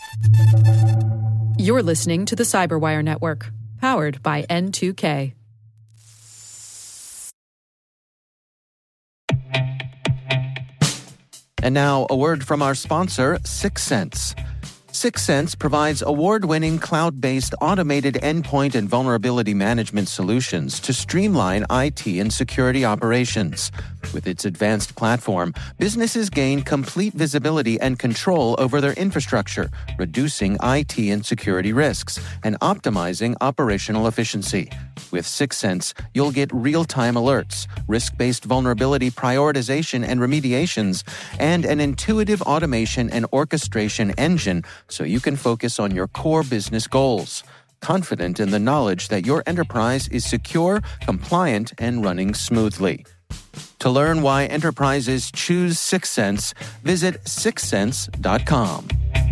You're listening to the Cyberwire Network, powered by N2K. And now, a word from our sponsor, Syxsense. Syxsense provides award-winning cloud-based automated endpoint and vulnerability management solutions to streamline IT and security operations. With its advanced platform, businesses gain complete visibility and control over their infrastructure, reducing IT and security risks and optimizing operational efficiency. With Syxsense, you'll get real-time alerts, risk-based vulnerability prioritization and remediations, and an intuitive automation and orchestration engine so you can focus on your core business goals, confident in the knowledge that your enterprise is secure, compliant, and running smoothly. To learn why enterprises choose Syxsense, visit syxsense.com.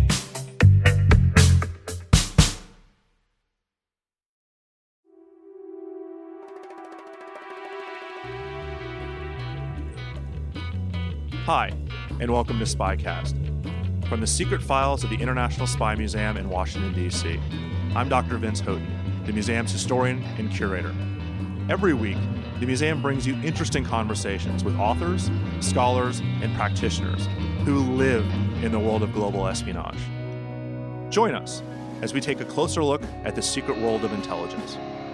Hi, and welcome to Spycast. From the secret files of the International Spy Museum in Washington, D.C., I'm Dr. Vince Houghton, the museum's historian and curator. Every week, the museum brings you interesting conversations with authors, scholars, and practitioners who live in the world of global espionage. Join us as we take a closer look at the secret world of intelligence.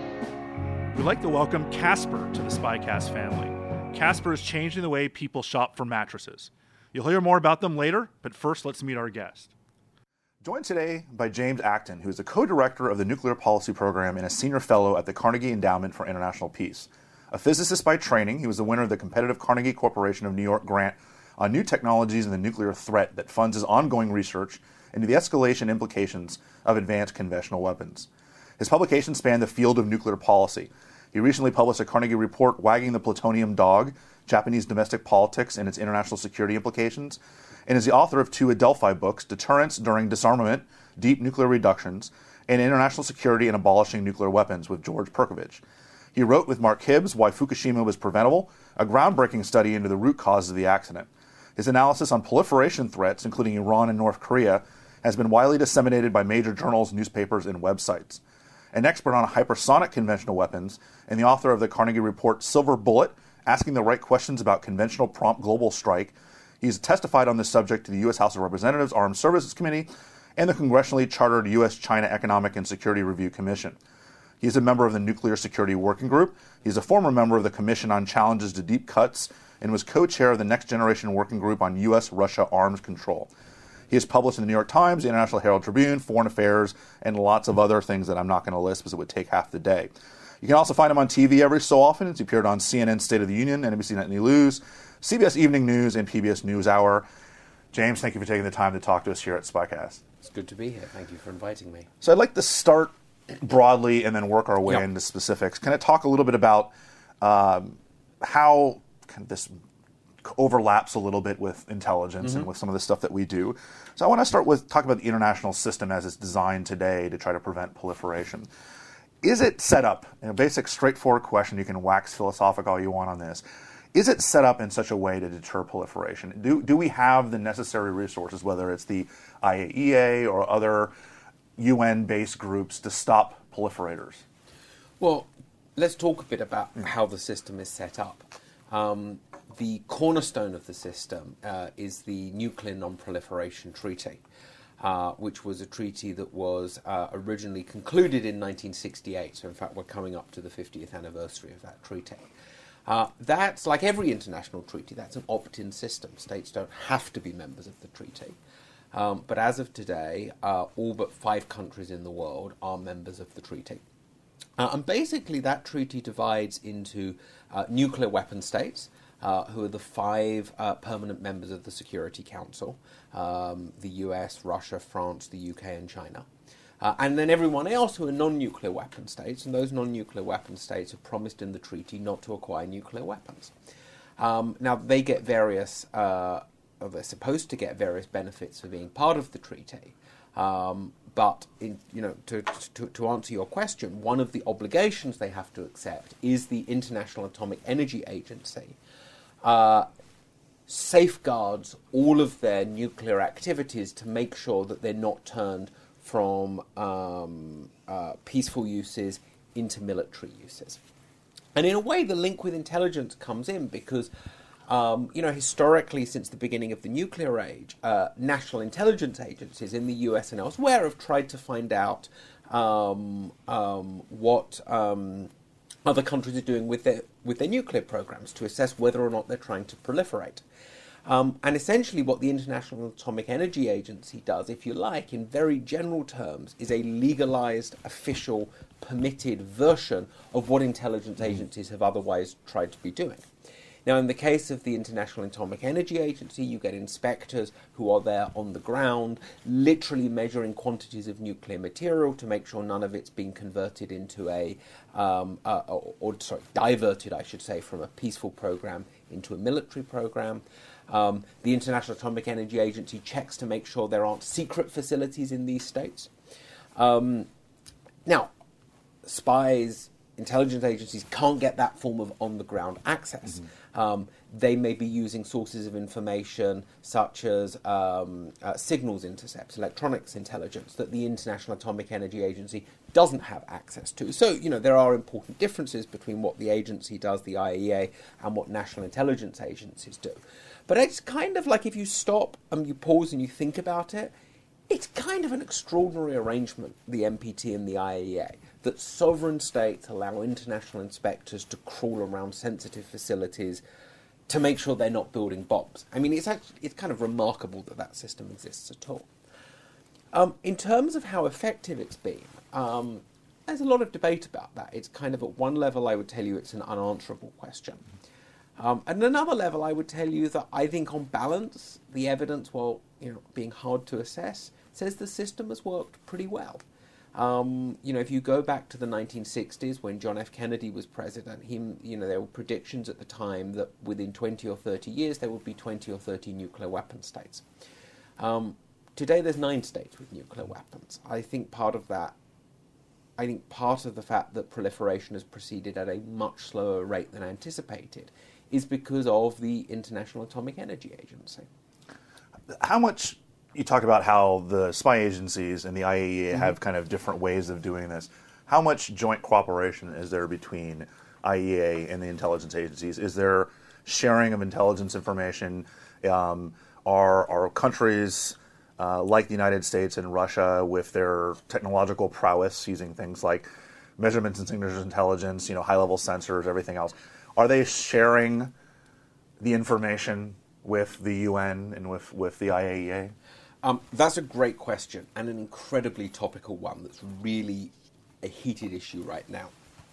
We'd like to welcome Casper to the Spycast family. Casper is changing the way people shop for mattresses. You'll hear more about them later, but first let's meet our guest. Joined today by James Acton, who is the co-director of the Nuclear Policy Program and a senior fellow at the Carnegie Endowment for International Peace. A physicist by training, he was the winner of the competitive Carnegie Corporation of New York grant on new technologies and the nuclear threat that funds his ongoing research into the escalation implications of advanced conventional weapons. His publications span the field of nuclear policy. He recently published a Carnegie report, Wagging the Plutonium Dog, Japanese Domestic Politics and its International Security Implications, and is the author of two Adelphi books, Deterrence During Disarmament, Deep Nuclear Reductions, and International Security and Abolishing Nuclear Weapons with George Perkovich. He wrote with Mark Hibbs, Why Fukushima Was Preventable, a groundbreaking study into the root causes of the accident. His analysis on proliferation threats, including Iran and North Korea, has been widely disseminated by major journals, newspapers, and websites. An expert on hypersonic conventional weapons and the author of the Carnegie report Silver Bullet, Asking the Right Questions About Conventional Prompt Global Strike. He's testified on this subject to the U.S. House of Representatives Armed Services Committee and the congressionally chartered U.S.-China Economic and Security Review Commission. He's a member of the Nuclear Security Working Group. He's a former member of the Commission on Challenges to Deep Cuts and was co-chair of the Next Generation Working Group on U.S.-Russia Arms Control. He has published in the New York Times, the International Herald Tribune, Foreign Affairs, and lots of other things that I'm not going to list because it would take half the day. You can also find him on TV every so often. He's appeared on CNN State of the Union, NBC Nightly News, CBS Evening News, and PBS NewsHour. James, thank you for taking the time to talk to us here at Spycast. It's good to be here. Thank you for inviting me. So I'd like to start broadly and then work our way into specifics. Can I talk a little bit about how this overlaps a little bit with intelligence and with some of the stuff that we do? So I want to start with talk about the international system as it's designed today to try to prevent proliferation. Is it set up, in a basic straightforward question, you can wax philosophical all you want on this, is it set up in such a way to deter proliferation? Do we have the necessary resources, whether it's the IAEA or other UN-based groups, to stop proliferators? Well, let's talk a bit about how the system is set up. The cornerstone of the system is the Nuclear Non-Proliferation Treaty, which was a treaty that was originally concluded in 1968. So, in fact, we're coming up to the 50th anniversary of that treaty. That's, like every international treaty, that's an opt-in system. States don't have to be members of the treaty. But as of today, all but 5 countries in the world are members of the treaty. And basically, that treaty divides into nuclear weapon states, who are the 5 permanent members of the Security Council, the US, Russia, France, the UK, and China. And then everyone else who are non-nuclear weapon states, and those non-nuclear weapon states have promised in the treaty not to acquire nuclear weapons. Now, they get various, they're supposed to get various benefits for being part of the treaty. But to answer your question, one of the obligations they have to accept is the International Atomic Energy Agency safeguards all of their nuclear activities to make sure that they're not turned from peaceful uses into military uses. And in a way, the link with intelligence comes in because, historically, since the beginning of the nuclear age, national intelligence agencies in the US and elsewhere have tried to find out what other countries are doing with their nuclear programs to assess whether or not they're trying to proliferate. And essentially what the International Atomic Energy Agency does, if you like, in very general terms, is a legalized, official, permitted version of what intelligence agencies have otherwise tried to be doing. Now, in the case of the International Atomic Energy Agency, you get inspectors who are there on the ground, literally measuring quantities of nuclear material to make sure none of it's being converted into diverted, I should say, from a peaceful program into a military program. The International Atomic Energy Agency checks to make sure there aren't secret facilities in these states. Now, spies, intelligence agencies can't get that form of on-the-ground access. They may be using sources of information such as signals intercepts, electronics intelligence, that the International Atomic Energy Agency doesn't have access to. So, there are important differences between what the agency does, the IAEA, and what national intelligence agencies do. But it's kind of like if you stop and you pause and you think about it, it's kind of an extraordinary arrangement, the NPT and the IAEA, that sovereign states allow international inspectors to crawl around sensitive facilities to make sure they're not building bombs. I mean, it's kind of remarkable that that system exists at all. In terms of how effective it's been, there's a lot of debate about that. It's kind of at one level, I would tell you it's an unanswerable question. At another level, I would tell you that I think on balance, the evidence, while being hard to assess, says the system has worked pretty well. If you go back to the 1960s when John F. Kennedy was president, there were predictions at the time that within 20 or 30 years there would be 20 or 30 nuclear weapon states. Today there's 9 states with nuclear weapons. I think part of the fact that proliferation has proceeded at a much slower rate than anticipated is because of the International Atomic Energy Agency. How much, you talk about how the spy agencies and the IAEA have kind of different ways of doing this. How much joint cooperation is there between IAEA and the intelligence agencies? Is there sharing of intelligence information? Are countries like the United States and Russia, with their technological prowess, using things like measurements and signatures intelligence, high-level sensors, everything else, are they sharing the information with the UN and with the IAEA? That's a great question, and an incredibly topical one that's really a heated issue right now.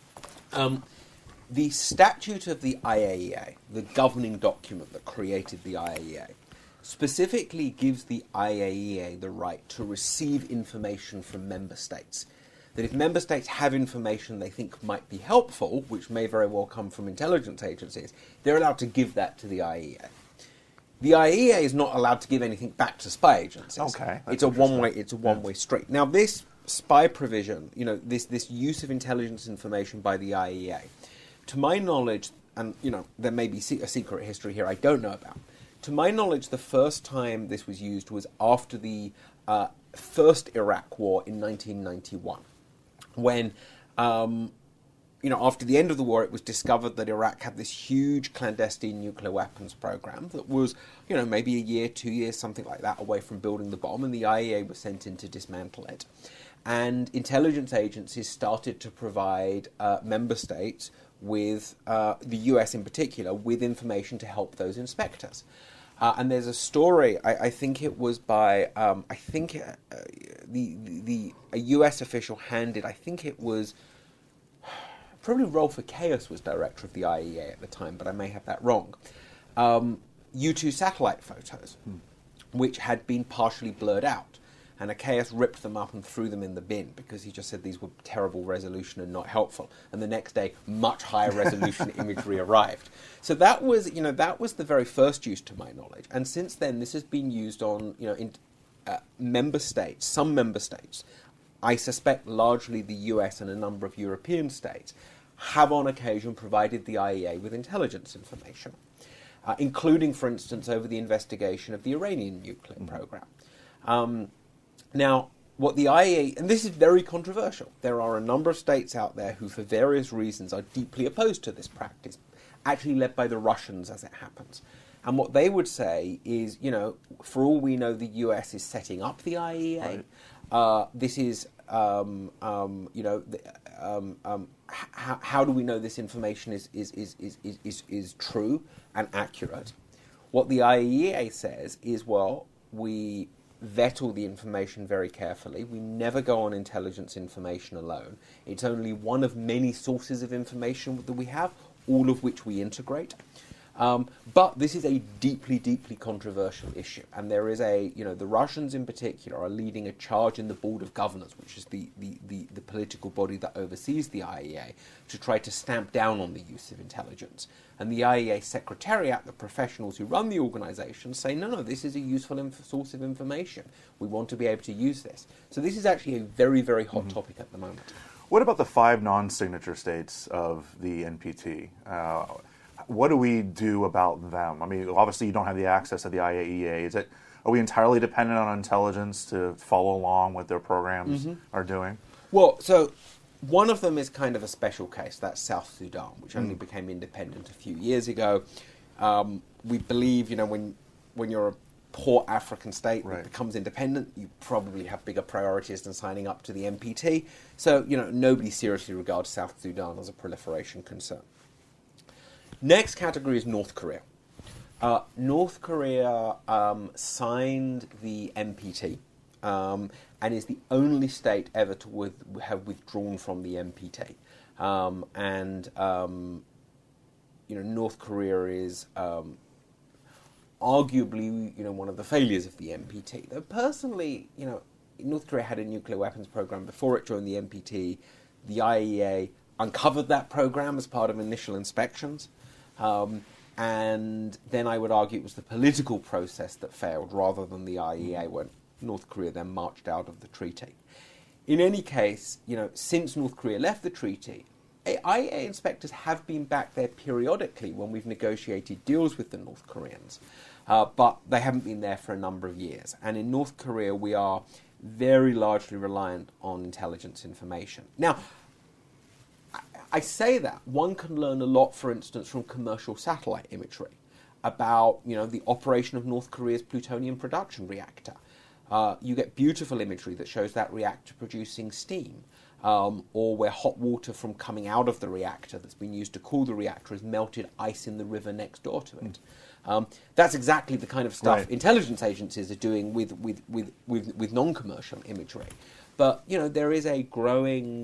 The statute of the IAEA, the governing document that created the IAEA, specifically gives the IAEA the right to receive information from member states. That if member states have information they think might be helpful, which may very well come from intelligence agencies, they're allowed to give that to the IAEA. The IAEA is not allowed to give anything back to spy agencies. Okay, it's a one-way street. Now, this spy provision, this use of intelligence information by the IAEA, to my knowledge, and there may be a secret history here I don't know about. To my knowledge, the first time this was used was after the first Iraq War in 1991, when, after the end of the war, it was discovered that Iraq had this huge clandestine nuclear weapons program that was, maybe a year, 2 years, something like that, away from building the bomb, and the IAEA was sent in to dismantle it. And intelligence agencies started to provide member states with, the US in particular, with information to help those inspectors. And there's a story, I think it was by, a US official handed, I think it was, probably Rolf Ekéus was director of the IAEA at the time, but I may have that wrong, U-2 satellite photos, which had been partially blurred out. And Ekéus ripped them up and threw them in the bin because he just said these were terrible resolution and not helpful. And the next day, much higher resolution imagery arrived. So that was the very first use, to my knowledge. And since then, this has been used on, in member states, some member states. I suspect largely the US and a number of European states have on occasion provided the IAEA with intelligence information. including, for instance, over the investigation of the Iranian nuclear program. Now, what the IAEA, and this is very controversial, there are a number of states out there who, for various reasons, are deeply opposed to this practice, actually led by the Russians, as it happens. And what they would say is, for all we know, the US is setting up the IAEA. Right. This is, how do we know this information is true and accurate? What the IAEA says is, well, we vet all the information very carefully. We never go on intelligence information alone. It's only one of many sources of information that we have, all of which we integrate. But this is a deeply, deeply controversial issue. And there is the Russians in particular are leading a charge in the Board of Governors, which is the political body that oversees the IAEA, to try to stamp down on the use of intelligence. And the IAEA Secretariat, the professionals who run the organisation, say, no, this is a useful source of information. We want to be able to use this. So this is actually a very, very hot topic at the moment. What about the 5 non-signature states of the NPT? What do we do about them? I mean, obviously you don't have the access to the IAEA. Are we entirely dependent on intelligence to follow along what their programs are doing? Well, so one of them is kind of a special case. That's South Sudan, which only became independent a few years ago. We believe, when you're a poor African state that becomes independent, you probably have bigger priorities than signing up to the NPT. So, nobody seriously regards South Sudan as a proliferation concern. Next category is North Korea. North Korea signed the NPT and is the only state ever to have withdrawn from the NPT. North Korea is arguably, one of the failures of the NPT. Though personally, North Korea had a nuclear weapons program before it joined the NPT. The IAEA uncovered that program as part of initial inspections. And then I would argue it was the political process that failed rather than the IAEA when North Korea then marched out of the treaty. In any case, since North Korea left the treaty, IAEA inspectors have been back there periodically when we've negotiated deals with the North Koreans, but they haven't been there for a number of years. And in North Korea, we are very largely reliant on intelligence information. Now, I say that one can learn a lot, for instance, from commercial satellite imagery about, the operation of North Korea's plutonium production reactor. You get beautiful imagery that shows that reactor producing steam, or where hot water from coming out of the reactor that's been used to cool the reactor has melted ice in the river next door to it. That's exactly the kind of stuff intelligence agencies are doing with non-commercial imagery. But, there is a growing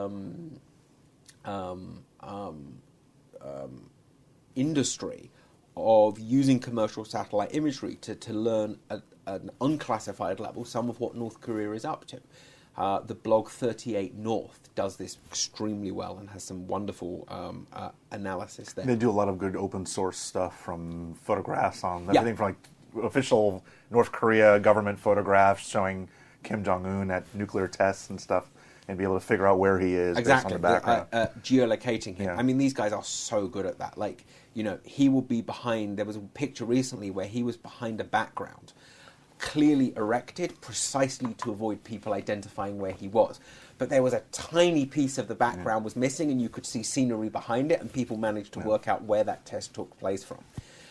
industry of using commercial satellite imagery to learn at an unclassified level some of what North Korea is up to. The blog 38 North does this extremely well and has some wonderful analysis there. They do a lot of good open source stuff, from photographs on everything from official North Korea government photographs showing Kim Jong-un at nuclear tests and stuff, and be able to figure out where he is based on the background. Geolocating him. Yeah. I mean, these guys are so good at that. He will be behind... There was a picture recently where he was behind a background, clearly erected, precisely to avoid people identifying where he was. But there was a tiny piece of the background was missing, and you could see scenery behind it, and people managed to work out where that test took place from.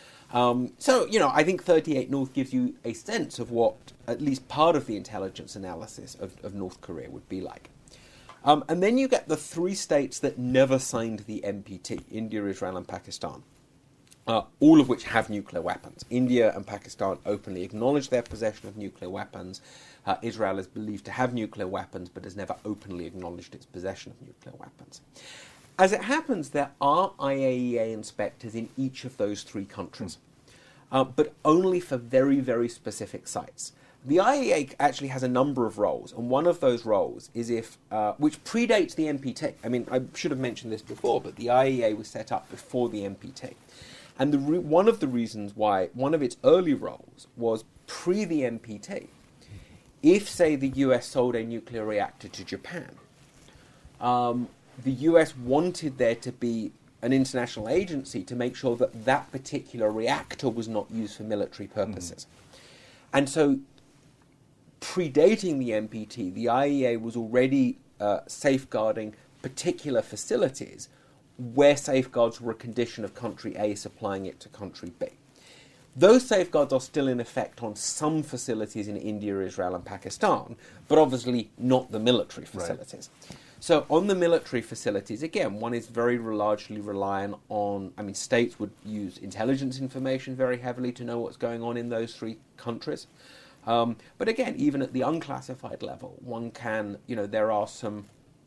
I think 38 North gives you a sense of what at least part of the intelligence analysis of North Korea would be like. And then you get the 3 states that never signed the NPT, India, Israel, and Pakistan, all of which have nuclear weapons. India and Pakistan openly acknowledge their possession of nuclear weapons. Israel is believed to have nuclear weapons, but has never openly acknowledged its possession of nuclear weapons. As it happens, there are IAEA inspectors in each of those 3 countries, but only for very, very specific sites. The IAEA actually has a number of roles, and one of those roles is which predates the NPT. I mean, I should have mentioned this before, but the IAEA was set up before the NPT. And one of the reasons why, one of its early roles was pre the NPT. If, say, the US sold a nuclear reactor to Japan, the US wanted there to be an international agency to make sure that that particular reactor was not used for military purposes. And so, predating the NPT, the IAEA was already safeguarding particular facilities where safeguards were a condition of country A supplying it to country B. Those safeguards are still in effect on some facilities in India, Israel, and Pakistan, but obviously not the military facilities. Right. So on the military facilities, again, one is very largely reliant on, states would use intelligence information very heavily to know what's going on in those three countries. But again, even at the unclassified level, one can, there are some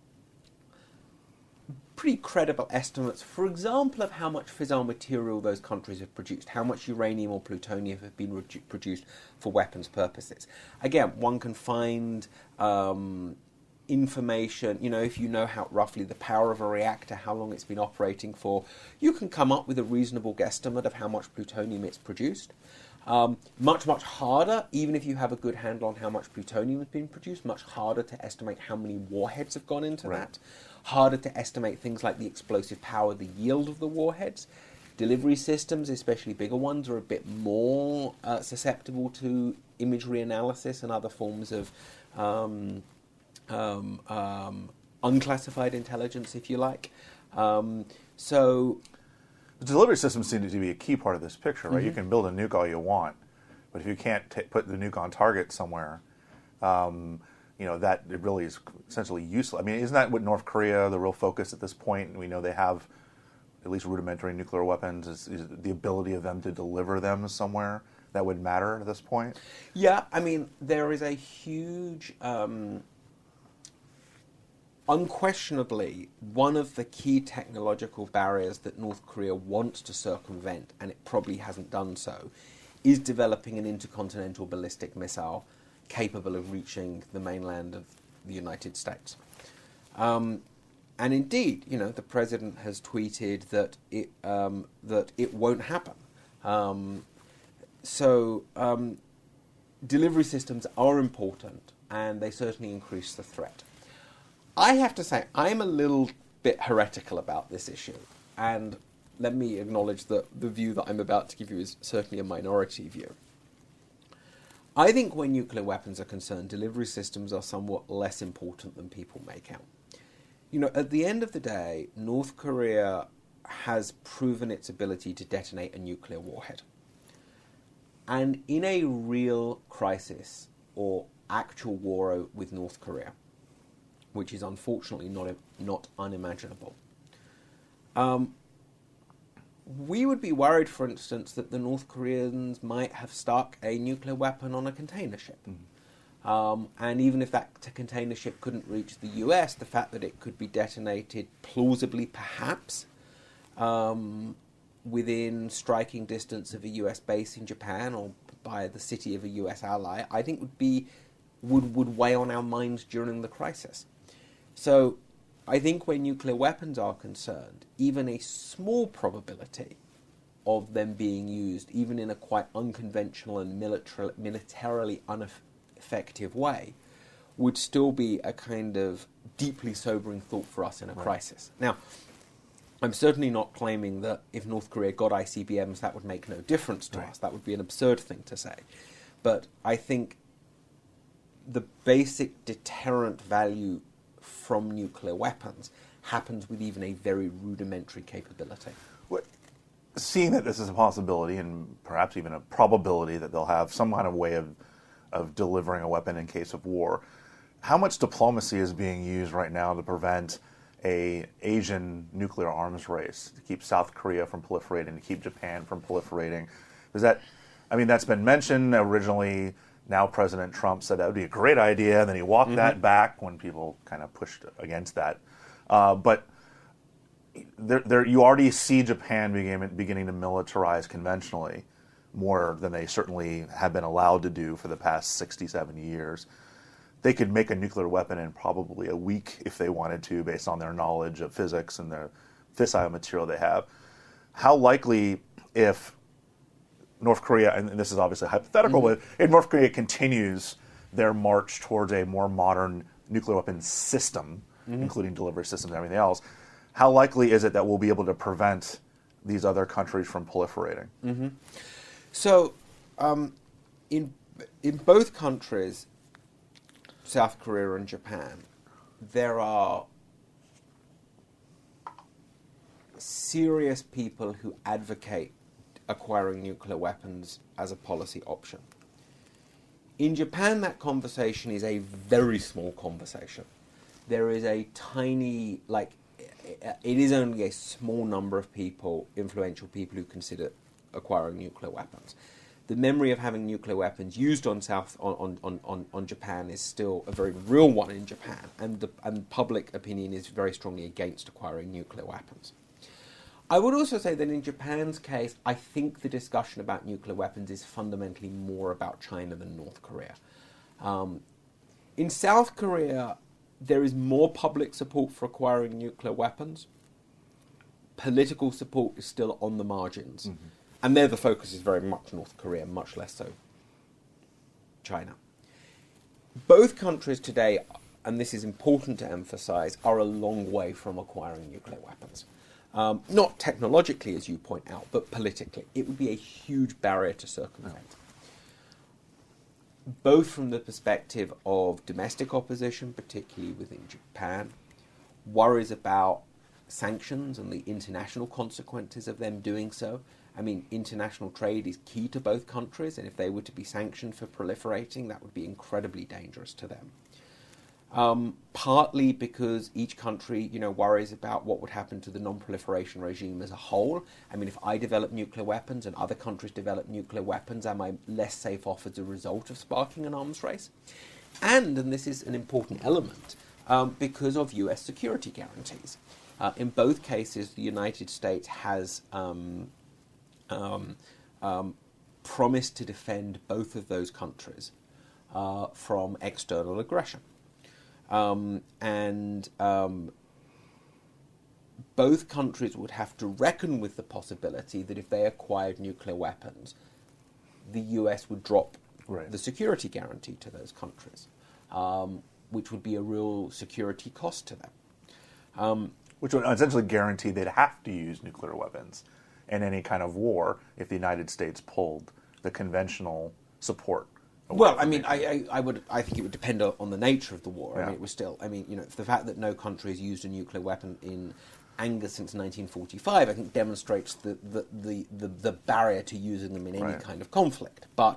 pretty credible estimates, for example, of how much fissile material those countries have produced, how much uranium or plutonium have been produced for weapons purposes. Again, one can find information, if you know how roughly the power of a reactor, how long it's been operating for, you can come up with a reasonable guesstimate of how much plutonium it's produced. Much harder, even if you have a good handle on how much plutonium has been produced, much harder to estimate how many warheads have gone into that. Harder to estimate things like the explosive power, the yield of the warheads. Delivery systems, especially bigger ones, are a bit more susceptible to imagery analysis and other forms of unclassified intelligence, if you like. So the delivery systems seem to be a key part of this picture, right? You can build a nuke all you want, but if you can't put the nuke on target somewhere, that it really is essentially useless. Isn't that what North Korea, the real focus at this point? We know they have at least rudimentary nuclear weapons. Is the ability of them to deliver them somewhere that would matter at this point? Yeah, there is a huge... unquestionably, one of the key technological barriers that North Korea wants to circumvent, and it probably hasn't done so, is developing an intercontinental ballistic missile capable of reaching the mainland of the United States. And indeed, the president has tweeted that it won't happen. Delivery systems are important, and they certainly increase the threat. I have to say, I'm a little bit heretical about this issue, and let me acknowledge that the view that I'm about to give you is certainly a minority view. I think when nuclear weapons are concerned, delivery systems are somewhat less important than people make out. At the end of the day, North Korea has proven its ability to detonate a nuclear warhead. And in a real crisis or actual war with North Korea, which is unfortunately not unimaginable, we would be worried, for instance, that the North Koreans might have stuck a nuclear weapon on a container ship. And even if that container ship couldn't reach the US, the fact that it could be detonated plausibly, perhaps, within striking distance of a US base in Japan or by the city of a US ally, I think would weigh on our minds during the crisis. So I think when nuclear weapons are concerned, even a small probability of them being used, even in a quite unconventional and militarily ineffective way, would still be a kind of deeply sobering thought for us in a crisis. Now, I'm certainly not claiming that if North Korea got ICBMs, that would make no difference to us. That would be an absurd thing to say. But I think the basic deterrent value from nuclear weapons happens with even a very rudimentary capability. Seeing that this is a possibility and perhaps even a probability that they'll have some kind of way of delivering a weapon in case of war, how much diplomacy is being used right now to prevent an Asian nuclear arms race, to keep South Korea from proliferating, to keep Japan from proliferating? That's been mentioned originally. Now President Trump said that would be a great idea, and then he walked that back when people kind of pushed against that. But you already see Japan beginning to militarize conventionally more than they certainly have been allowed to do for the past 60, 70 years. They could make a nuclear weapon in probably a week if they wanted to, based on their knowledge of physics and the fissile material they have. How likely, if North Korea, and this is obviously hypothetical, but if North Korea continues their march towards a more modern nuclear weapon system, including delivery systems and everything else, how likely is it that we'll be able to prevent these other countries from proliferating? Mm-hmm. So, in both countries, South Korea and Japan, there are serious people who advocate acquiring nuclear weapons as a policy option. In Japan, that conversation is a very small conversation. There is a tiny, it is only a small number of people, influential people, who consider acquiring nuclear weapons. The memory of having nuclear weapons used on Japan is still a very real one in Japan, and public opinion is very strongly against acquiring nuclear weapons. I would also say that in Japan's case, I think the discussion about nuclear weapons is fundamentally more about China than North Korea. In South Korea, there is more public support for acquiring nuclear weapons. Political support is still on the margins. Mm-hmm. And there the focus is very much North Korea, much less so China. Both countries today, and this is important to emphasize, are a long way from acquiring nuclear weapons. Not technologically, as you point out, but politically. It would be a huge barrier to circumvent. Both from the perspective of domestic opposition, particularly within Japan, worries about sanctions and the international consequences of them doing so. I mean, international trade is key to both countries, and if they were to be sanctioned for proliferating, that would be incredibly dangerous to them. Partly because each country, worries about what would happen to the non-proliferation regime as a whole. I mean, if I develop nuclear weapons and other countries develop nuclear weapons, am I less safe off as a result of sparking an arms race? And this is an important element, because of US security guarantees. In both cases, the United States has promised to defend both of those countries from external aggression. Both countries would have to reckon with the possibility that if they acquired nuclear weapons, the US would drop the security guarantee to those countries, which would be a real security cost to them. Which would essentially guarantee they'd have to use nuclear weapons in any kind of war if the United States pulled the conventional support. Well, I mean, I think it would depend on the nature of the war. Yeah. I mean, it was still, the fact that no country has used a nuclear weapon in anger since 1945, I think demonstrates the barrier to using them in any kind of conflict. But,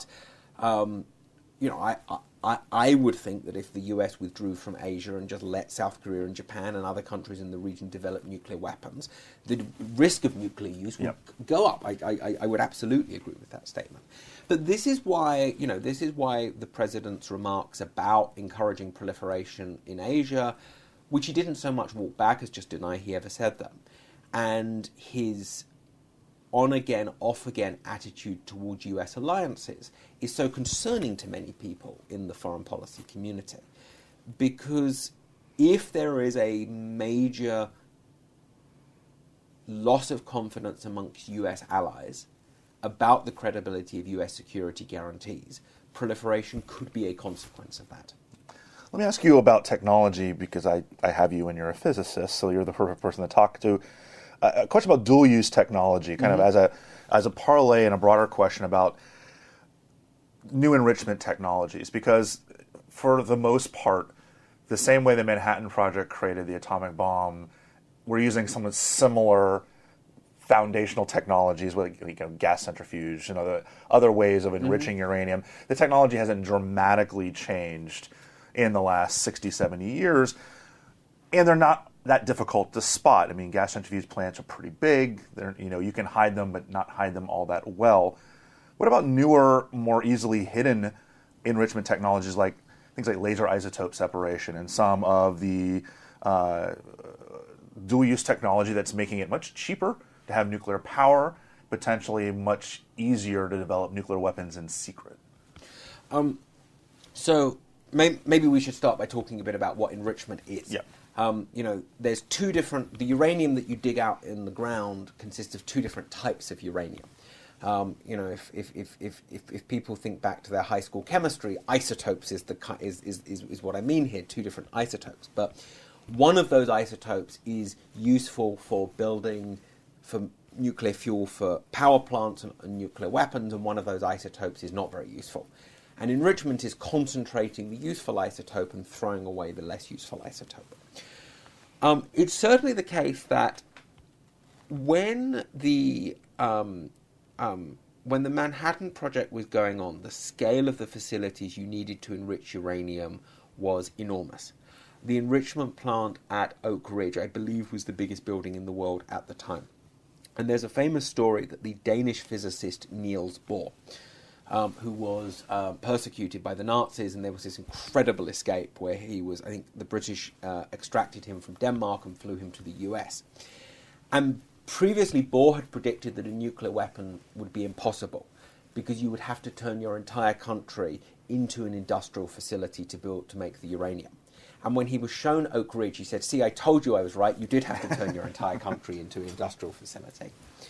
I would think that if the US withdrew from Asia and just let South Korea and Japan and other countries in the region develop nuclear weapons, the risk of nuclear use would go up. I would absolutely agree with that statement. But this is why the president's remarks about encouraging proliferation in Asia, which he didn't so much walk back as just deny he ever said them, and his on-again, off-again attitude towards US alliances is so concerning to many people in the foreign policy community. Because if there is a major loss of confidence amongst US allies about the credibility of US security guarantees, proliferation could be a consequence of that. Let me ask you about technology, because I have you and you're a physicist, so you're the perfect person to talk to. A question about dual-use technology, kind of as a parlay and a broader question about new enrichment technologies, because for the most part, the same way the Manhattan Project created the atomic bomb, we're using some similar foundational technologies, like gas centrifuge and other ways of enriching uranium. The technology hasn't dramatically changed in the last 60, 70 years, and they're not that difficult to spot. I mean, gas centrifuge plants are pretty big. You can hide them, but not hide them all that well. What about newer, more easily hidden enrichment technologies, like things like laser isotope separation and some of the dual-use technology that's making it much cheaper to have nuclear power, potentially much easier to develop nuclear weapons in secret? So maybe we should start by talking a bit about what enrichment is. Yeah. There's two different. The uranium that you dig out in the ground consists of two different types of uranium. If people think back to their high school chemistry, isotopes is what I mean here. Two different isotopes. But One of those isotopes is useful for building for nuclear fuel for power plants and nuclear weapons, and one of those isotopes is not very useful. And enrichment is concentrating the useful isotope and throwing away the less useful isotope. It's certainly the case that when the Manhattan Project was going on, the scale of the facilities you needed to enrich uranium was enormous. The enrichment plant at Oak Ridge, I believe, was the biggest building in the world at the time. And there's a famous story that the Danish physicist Niels Bohr, who was persecuted by the Nazis, and there was this incredible escape where he was, I think the British extracted him from Denmark and flew him to the US. And previously Bohr had predicted that a nuclear weapon would be impossible because you would have to turn your entire country into an industrial facility to make the uranium. And when he was shown Oak Ridge, he said, "See, I told you I was right. You did have to turn your entire country into an industrial facility."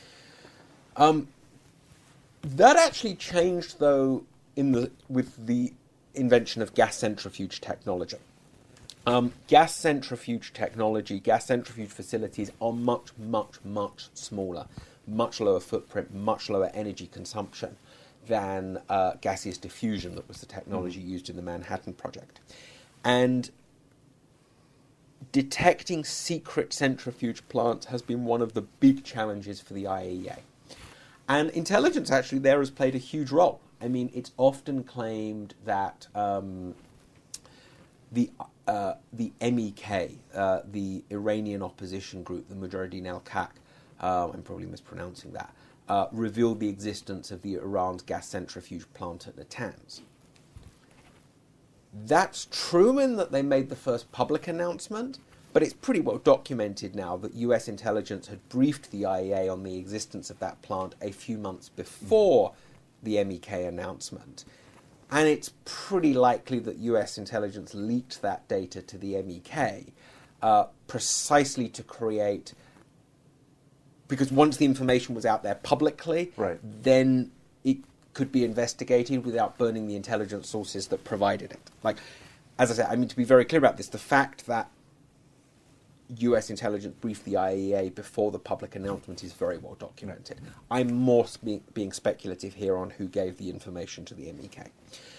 That actually changed, though, with the invention of gas centrifuge technology. Gas centrifuge technology, gas centrifuge facilities are much, much, much smaller, much lower footprint, much lower energy consumption than gaseous diffusion, that was the technology used in the Manhattan Project. And detecting secret centrifuge plants has been one of the big challenges for the IAEA. And intelligence actually there has played a huge role. I mean, it's often claimed that the MEK, the Iranian opposition group, the Mujahideen al-Kaq, I'm probably mispronouncing that, revealed the existence of the Iran's gas centrifuge plant at Natanz. That's true in that they made the first public announcement, but it's pretty well documented now that US intelligence had briefed the IAEA on the existence of that plant a few months before the MEK announcement. And it's pretty likely that US intelligence leaked that data to the MEK precisely to create, because once the information was out there publicly, right, then it could be investigated without burning the intelligence sources that provided it. Like, as I said, I mean, to be very clear about this, the fact that US intelligence briefed the IAEA before the public announcement is very well documented. I'm more being speculative here on who gave the information to the MEK.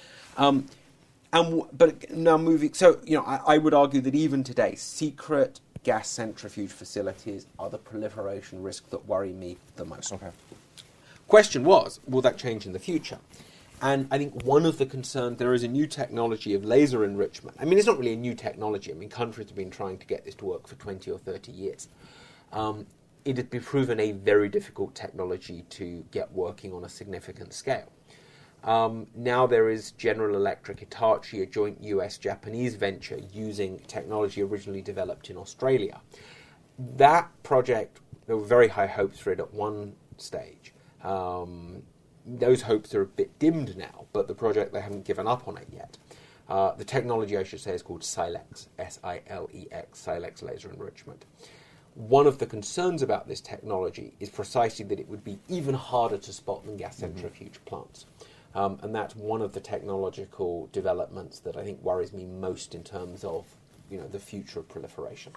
But now moving, so, you know, I would argue that even today, secret gas centrifuge facilities are the proliferation risk that worry me the most. Okay. Question was, will that change in the future? And I think one of the concerns, there is a new technology of laser enrichment. I mean, it's not really a new technology. I mean, countries have been trying to get this to work for 20 or 30 years. It had been proven a very difficult technology to get working on a significant scale. Now there is General Electric Hitachi, a joint US-Japanese venture using technology originally developed in Australia. That project, there were very high hopes for it at one stage. Those hopes are a bit dimmed now, but the project, they haven't given up on it yet. The technology, I should say, is called SILEX, S-I-L-E-X, SILEX laser enrichment. One of the concerns about this technology is precisely that it would be even harder to spot than gas centrifuge plants. And that's one of the technological developments that I think worries me most in terms of, you know, the future of proliferation.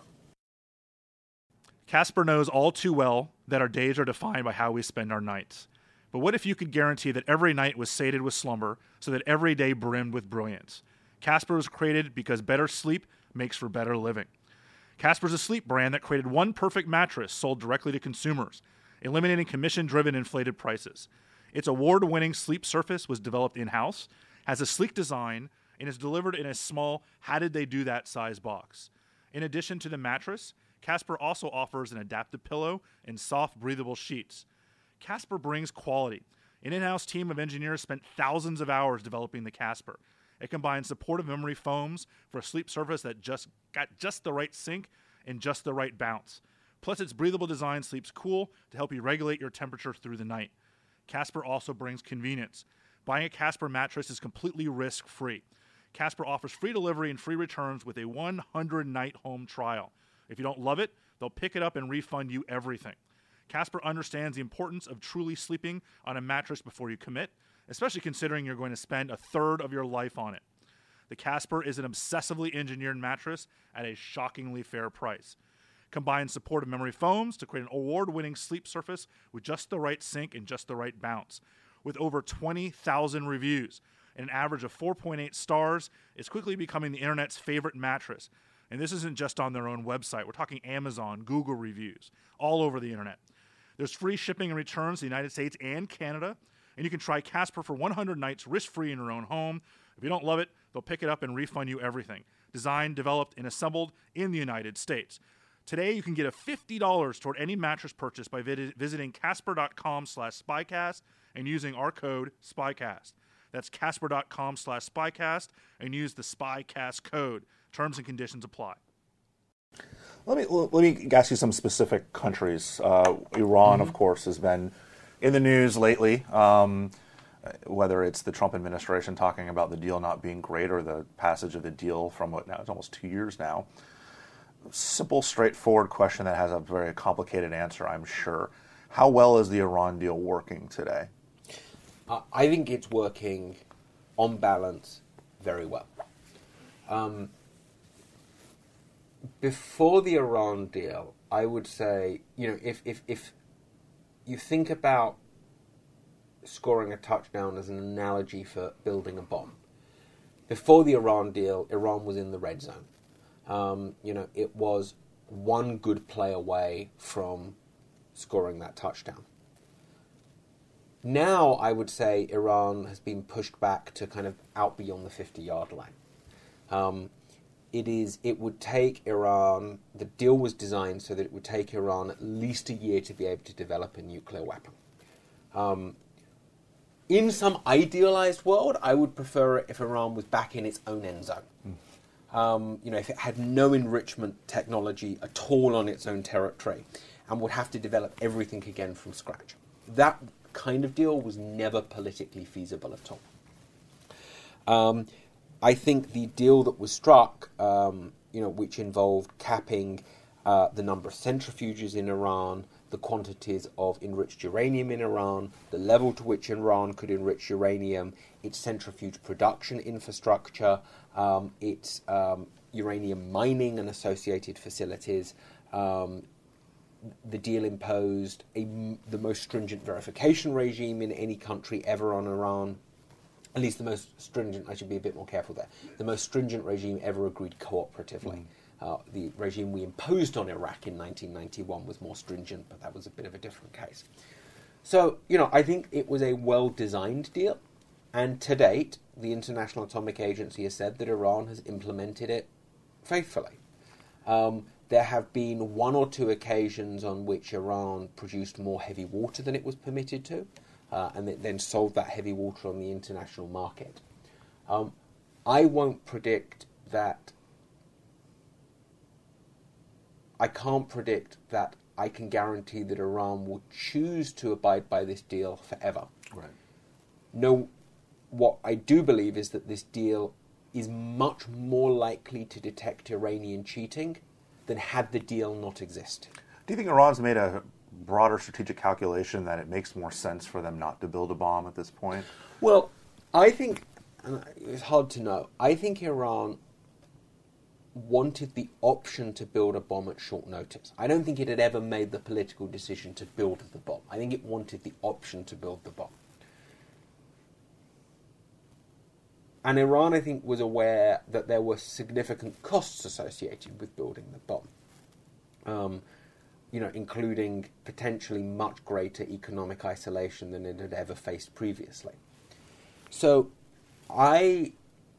Casper knows all too well that our days are defined by how we spend our nights. But what if you could guarantee that every night was sated with slumber so that every day brimmed with brilliance? Casper was created because better sleep makes for better living. Casper's a sleep brand that created one perfect mattress sold directly to consumers, eliminating commission-driven inflated prices. Its award-winning sleep surface was developed in-house, has a sleek design, and is delivered in a small how-did-they-do-that size box. In addition to the mattress, Casper also offers an adaptive pillow and soft, breathable sheets. Casper brings quality. An in-house team of engineers spent thousands of hours developing the Casper. It combines supportive memory foams for a sleep surface that got just the right sink and just the right bounce. Plus, its breathable design sleeps cool to help you regulate your temperature through the night. Casper also brings convenience. Buying a Casper mattress is completely risk-free. Casper offers free delivery and free returns with a 100-night home trial. If you don't love it, they'll pick it up and refund you everything. Casper understands the importance of truly sleeping on a mattress before you commit, especially considering you're going to spend a third of your life on it. The Casper is an obsessively engineered mattress at a shockingly fair price. Combine supportive memory foams to create an award-winning sleep surface with just the right sink and just the right bounce. With over 20,000 reviews and an average of 4.8 stars, it's quickly becoming the internet's favorite mattress. And this isn't just on their own website. We're talking Amazon, Google reviews, all over the internet. There's free shipping and returns to the United States and Canada. And you can try Casper for 100 nights risk-free in your own home. If you don't love it, they'll pick it up and refund you everything. Designed, developed, and assembled in the United States. Today, you can get a $50 toward any mattress purchase by visiting casper.com/spycast and using our code SPYCAST. That's casper.com/spycast and use the SPYCAST code. Terms and conditions apply. Let me ask you some specific countries. Iran, of course, has been in the news lately, whether it's the Trump administration talking about the deal not being great or the passage of the deal from what now it's almost 2 years now. Simple, straightforward question that has a very complicated answer, I'm sure. How well is the Iran deal working today? I think it's working, on balance, very well. Before the Iran deal, I would say, if you think about scoring a touchdown as an analogy for building a bomb, before the Iran deal, Iran was in the red zone. It was one good play away from scoring that touchdown. Now, I would say Iran has been pushed back to kind of out beyond the 50-yard line. It would take Iran, the deal was designed so that it would take Iran at least a year to be able to develop a nuclear weapon. In some idealized world, I would prefer it if Iran was back in its own end zone. If it had no enrichment technology at all on its own territory and would have to develop everything again from scratch. That kind of deal was never politically feasible at all. I think the deal that was struck, which involved capping the number of centrifuges in Iran, the quantities of enriched uranium in Iran, the level to which Iran could enrich uranium, its centrifuge production infrastructure, its uranium mining and associated facilities. The deal imposed the most stringent verification regime in any country ever on Iran. At least the most stringent, I should be a bit more careful there, the most stringent regime ever agreed cooperatively. The regime we imposed on Iraq in 1991 was more stringent, but that was a bit of a different case. So, I think it was a well-designed deal, and to date, the International Atomic Agency has said that Iran has implemented it faithfully. There have been one or two occasions on which Iran produced more heavy water than it was permitted to, and it then sold that heavy water on the international market. I won't predict that. I can't predict that I can guarantee that Iran will choose to abide by this deal forever. Right. No, what I do believe is that this deal is much more likely to detect Iranian cheating than had the deal not existed. Do you think Iran's made a broader strategic calculation that it makes more sense for them not to build a bomb at this point? Well, I think, and it's hard to know, I think Iran wanted the option to build a bomb at short notice. I don't think it had ever made the political decision to build the bomb. I think it wanted the option to build the bomb. And Iran, I think, was aware that there were significant costs associated with building the bomb, including potentially much greater economic isolation than it had ever faced previously. So I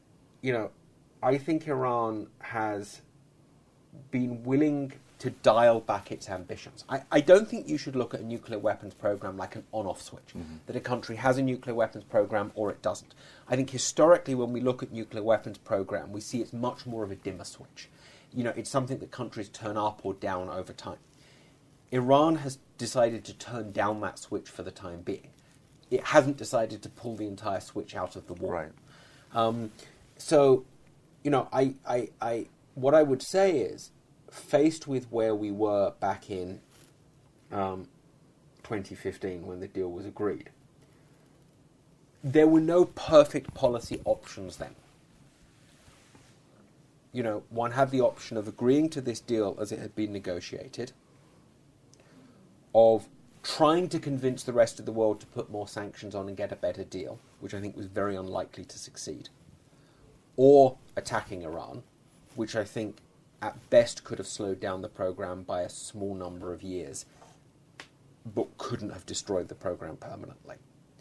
think Iran has been willing to dial back its ambitions. I don't think you should look at a nuclear weapons program like an on-off switch, that a country has a nuclear weapons program or it doesn't. I think historically when we look at nuclear weapons program, we see it's much more of a dimmer switch. It's something that countries turn up or down over time. Iran has decided to turn down that switch for the time being. It hasn't decided to pull the entire switch out of the war. Right. What I would say is, faced with where we were back in 2015 when the deal was agreed, there were no perfect policy options then. one had the option of agreeing to this deal as it had been negotiated, of trying to convince the rest of the world to put more sanctions on and get a better deal, which I think was very unlikely to succeed, or attacking Iran, which I think at best could have slowed down the program by a small number of years, but couldn't have destroyed the program permanently.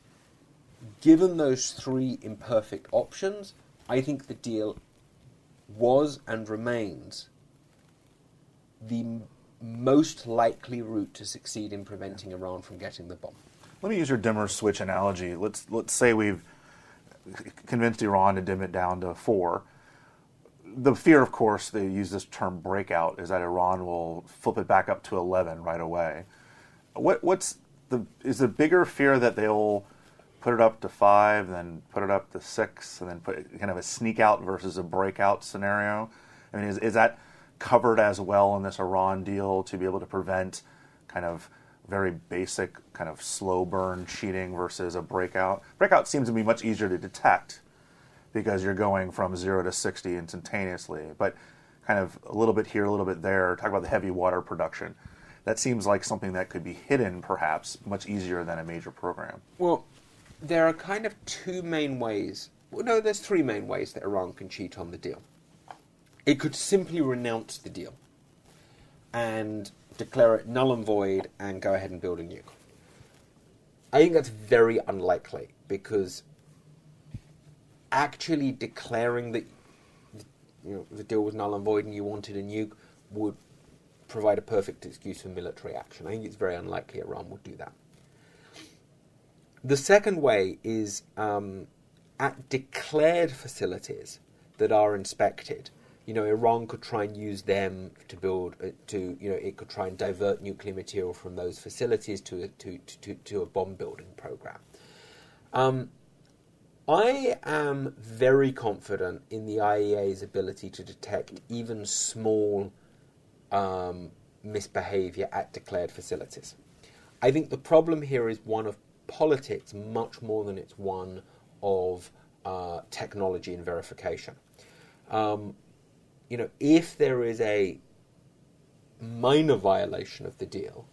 Given those three imperfect options, I think the deal was and remains the most likely route to succeed in preventing Iran from getting the bomb. Let me use your dimmer switch analogy. Let's say we've convinced Iran to dim it down to 4. The fear, of course, they use this term breakout, is that Iran will flip it back up to 11 right away. Is the bigger fear that they'll put it up to 5, then put it up to 6, and then put kind of a sneak out versus a breakout scenario? I mean, is that covered as well in this Iran deal to be able to prevent kind of very basic kind of slow burn cheating versus a breakout? Breakout seems to be much easier to detect because you're going from 0 to 60 instantaneously, but kind of a little bit here, a little bit there. Talk about the heavy water production. That seems like something that could be hidden, perhaps, much easier than a major program. Well, there are kind of two main ways. Well, no, there's three main ways that Iran can cheat on the deal. It could simply renounce the deal and declare it null and void and go ahead and build a nuke. I think that's very unlikely because actually declaring that the deal was null and void and you wanted a nuke would provide a perfect excuse for military action. I think it's very unlikely Iran would do that. The second way is at declared facilities that are inspected. Iran could try and use them to build, it could try and divert nuclear material from those facilities to a bomb building program. I am very confident in the IAEA's ability to detect even small misbehavior at declared facilities. I think the problem here is one of politics much more than it's one of technology and verification. If there is a minor violation of the deal,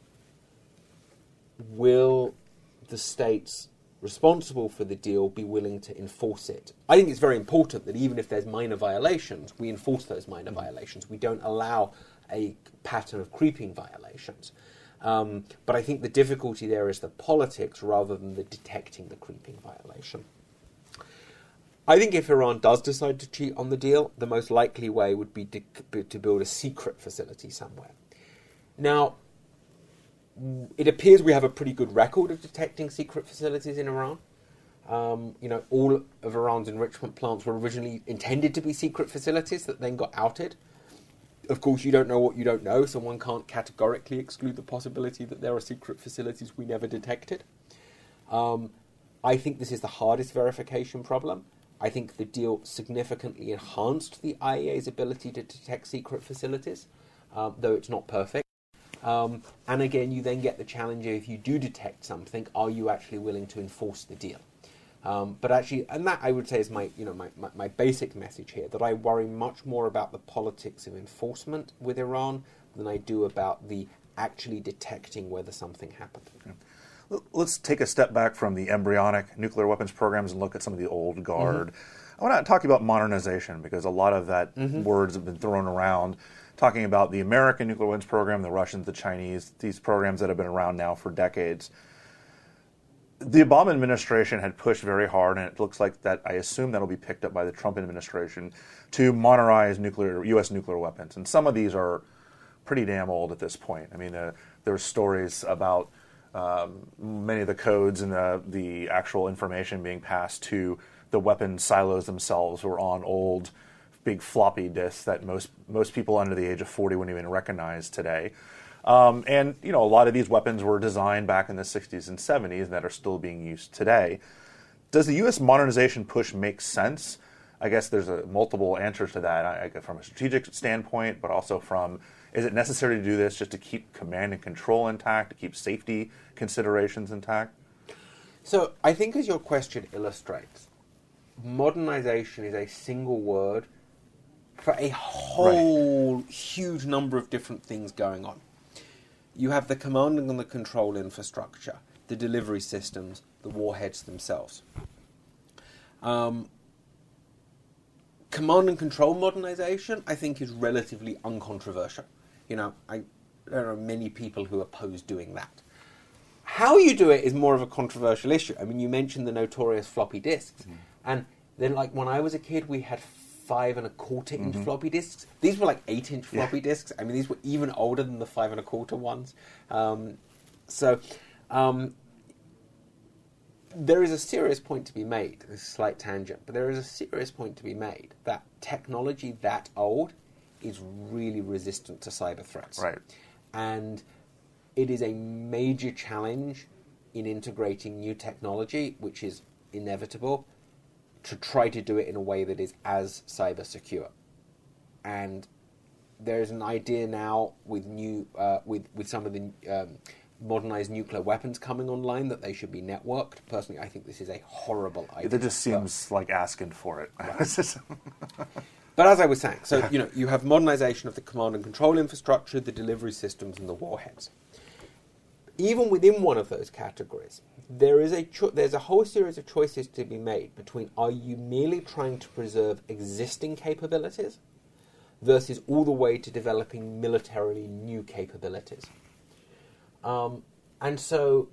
will the states responsible for the deal be willing to enforce it? I think it's very important that even if there's minor violations, we enforce those minor violations. We don't allow a pattern of creeping violations. But I think the difficulty there is the politics rather than the detecting the creeping violation. I think if Iran does decide to cheat on the deal, the most likely way would be to build a secret facility somewhere. Now, it appears we have a pretty good record of detecting secret facilities in Iran. All of Iran's enrichment plants were originally intended to be secret facilities that then got outed. Of course, you don't know what you don't know, so one can't categorically exclude the possibility that there are secret facilities we never detected. I think this is the hardest verification problem. I think the deal significantly enhanced the IAEA's ability to detect secret facilities, though it's not perfect. And again, you then get the challenge of if you do detect something, are you actually willing to enforce the deal? But actually, and that I would say is my basic message here, that I worry much more about the politics of enforcement with Iran than I do about the actually detecting whether something happened. Okay. Let's take a step back from the embryonic nuclear weapons programs and look at some of the old guard. I want to talk about modernization because a lot of that words have been thrown around, talking about the American nuclear weapons program, the Russians, the Chinese, these programs that have been around now for decades. The Obama administration had pushed very hard, and it looks like that, I assume that'll be picked up by the Trump administration, to modernize U.S. nuclear weapons. And some of these are pretty damn old at this point. I mean, there's stories about many of the codes and the actual information being passed to the weapon silos themselves were on old, big floppy disks that most people under the age of 40 wouldn't even recognize today. And a lot of these weapons were designed back in the 60s and 70s that are still being used today. Does the U.S. modernization push make sense? I guess there's multiple answers to that, from a strategic standpoint, but also from, is it necessary to do this just to keep command and control intact, to keep safety considerations intact? So I think as your question illustrates, modernization is a single word for a whole huge number of different things going on. You have the command and the control infrastructure, the delivery systems, the warheads themselves. Command and control modernization, I think, is relatively uncontroversial. There are many people who oppose doing that. How you do it is more of a controversial issue. I mean, you mentioned the notorious floppy disks. And then, like, when I was a kid, we had 5 1/4-inch floppy disks. These were like 8-inch floppy disks. I mean, these were even older than the 5 1/4 ones. There is a serious point to be made. This is a slight tangent, but there is a serious point to be made that technology that old is really resistant to cyber threats. Right. And it is a major challenge in integrating new technology, which is inevitable, to try to do it in a way that is as cyber secure. And there's an idea now with with some of the modernized nuclear weapons coming online that they should be networked. Personally, I think this is a horrible idea. That just seems like asking for it. Right. But as I was saying, so you have modernization of the command and control infrastructure, the delivery systems, and the warheads. Even within one of those categories, there's a whole series of choices to be made between, are you merely trying to preserve existing capabilities versus all the way to developing militarily new capabilities. And so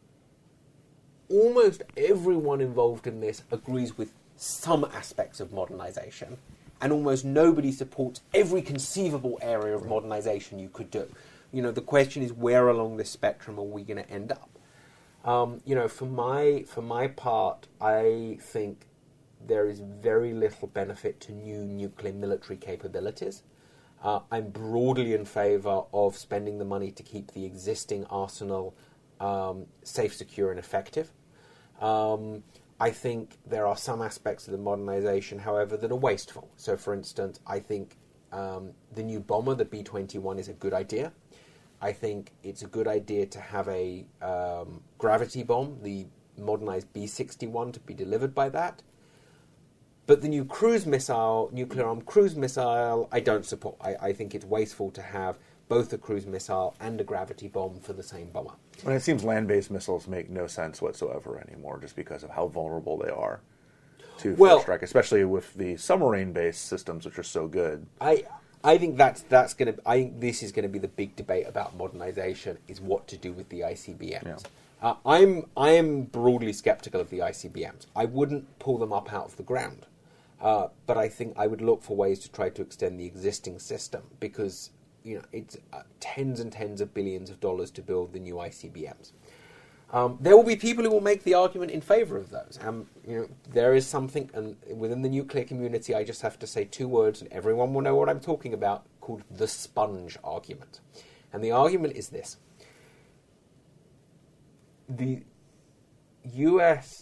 almost everyone involved in this agrees with some aspects of modernization, and almost nobody supports every conceivable area of modernization you could do. The question is, where along this spectrum are we going to end up? For my part, I think there is very little benefit to new nuclear military capabilities. I'm broadly in favour of spending the money to keep the existing arsenal safe, secure, and effective. I think there are some aspects of the modernisation, however, that are wasteful. So, for instance, I think the new bomber, the B-21, is a good idea. I think it's a good idea to have a gravity bomb, the modernised B-61, to be delivered by that. But the new cruise missile, nuclear-armed cruise missile, I don't support. I think it's wasteful to have both a cruise missile and a gravity bomb for the same bomber. And it seems land-based missiles make no sense whatsoever anymore, just because of how vulnerable they are to first strike, especially with the submarine-based systems, which are so good. I think that's going to. I think this is going to be the big debate about modernization: is what to do with the ICBMs. Yeah. I am broadly skeptical of the ICBMs. I wouldn't pull them up out of the ground, but I think I would look for ways to try to extend the existing system, because it's tens and tens of billions of dollars to build the new ICBMs. There will be people who will make the argument in favor of those. There is something, and within the nuclear community, I just have to say 2 words, and everyone will know what I'm talking about, called the sponge argument. And the argument is this. The US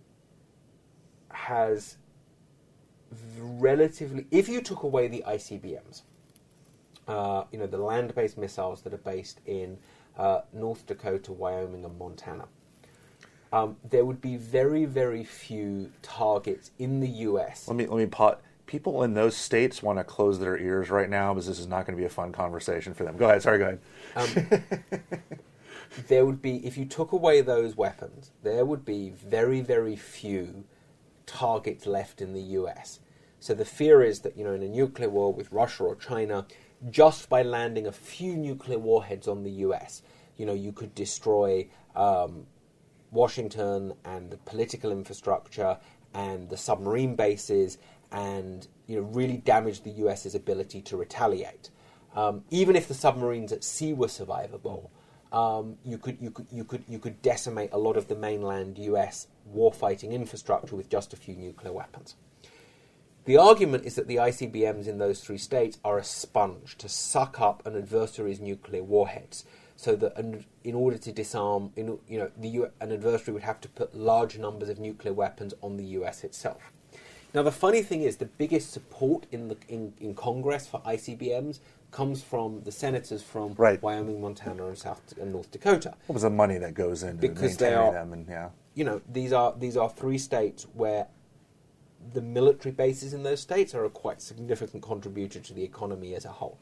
has relatively, if you took away the ICBMs, the land-based missiles that are based in North Dakota, Wyoming, and Montana, there would be very, very few targets in the U.S. Let me pause. People in those states want to close their ears right now, because this is not going to be a fun conversation for them. Go ahead. Sorry, go ahead. There would be, if you took away those weapons, there would be very, very few targets left in the U.S. So the fear is that, in a nuclear war with Russia or China, just by landing a few nuclear warheads on the U.S., you could destroy Washington and the political infrastructure and the submarine bases, and really damage the U.S.'s ability to retaliate. Even if the submarines at sea were survivable, you could decimate a lot of the mainland U.S. warfighting infrastructure with just a few nuclear weapons. The argument is that the ICBMs in those 3 states are a sponge to suck up an adversary's nuclear warheads, so that in order to disarm, an adversary would have to put large numbers of nuclear weapons on the US itself. Now, the funny thing is, the biggest support in Congress for ICBMs comes from the senators from Wyoming, Montana, and North Dakota. What was the money that goes into maintaining them? And these are 3 states where the military bases in those states are a quite significant contributor to the economy as a whole.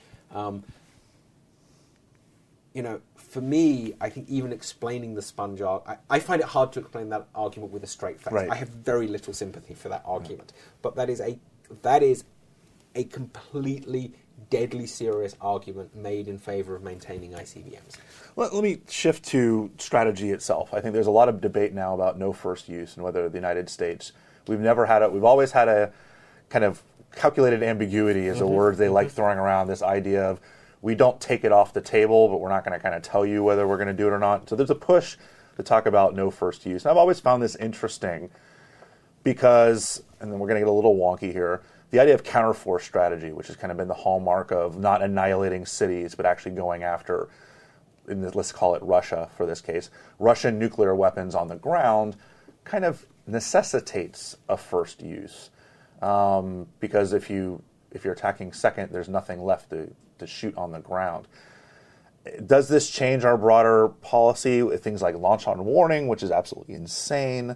For me, I think even explaining the sponge argument, I find it hard to explain that argument with a straight face. Right. I have very little sympathy for that argument, but that is a completely deadly serious argument made in favor of maintaining ICBMs. Let me shift to strategy itself. I think there's a lot of debate now about no first use and whether the United States, we've always had a kind of calculated ambiguity as a word they like throwing around, this idea of we don't take it off the table, but we're not going to kind of tell you whether we're going to do it or not. So there's a push to talk about no first use. And I've always found this interesting because, and then we're going to get a little wonky here, the idea of counterforce strategy, which has kind of been the hallmark of not annihilating cities, but actually going after, let's call it Russia for this case, Russian nuclear weapons on the ground, kind of necessitates a first use. Because if you're attacking second, there's nothing left to shoot on the ground. Does this change our broader policy with things like launch on warning, which is absolutely insane?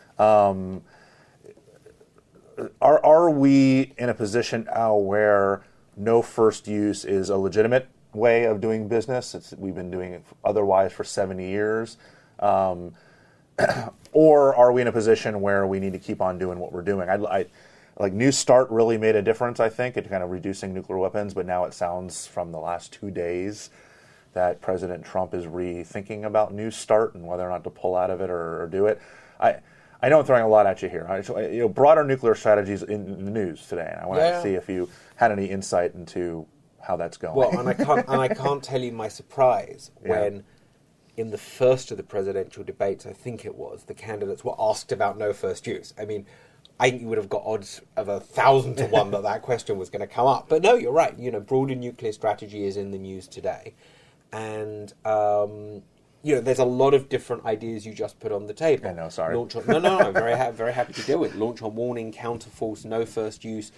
Are we in a position now where no first use is a legitimate way of doing business? We've been doing it otherwise for 70 years. Or are we in a position where we need to keep on doing what we're doing? Like New START really made a difference, I think, in kind of reducing nuclear weapons, but now it sounds from the last 2 days that President Trump is rethinking about New START and whether or not to pull out of it or do it. I know I'm throwing a lot at you here. Broader nuclear strategies in the news today, and I wanted to see if you had any insight into how that's going. Well, and I can't tell you my surprise when, in the first of the presidential debates, I think it was, the candidates were asked about no first use. I mean, I think you would have got odds of 1,000 to 1 that question was going to come up. But no, you're right. Broader nuclear strategy is in the news today. And, there's a lot of different ideas you just put on the table. I know, sorry. No, I'm very happy to deal with. Launch on warning, counterforce, no first use.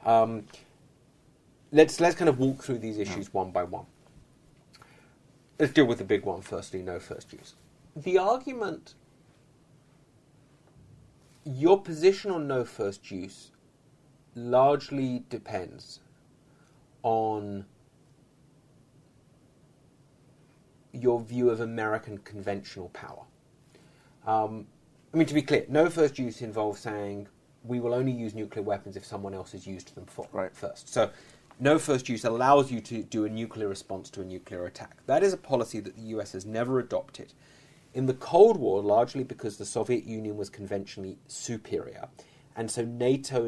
Let's kind of walk through these issues one by one. Let's deal with the big one firstly, no first use. The argument... Your position on no first use largely depends on your view of American conventional power. To be clear, no first use involves saying we will only use nuclear weapons if someone else has used them first. So no first use allows you to do a nuclear response to a nuclear attack. That is a policy that the US has never adopted. In the Cold War, largely because the Soviet Union was conventionally superior, and so NATO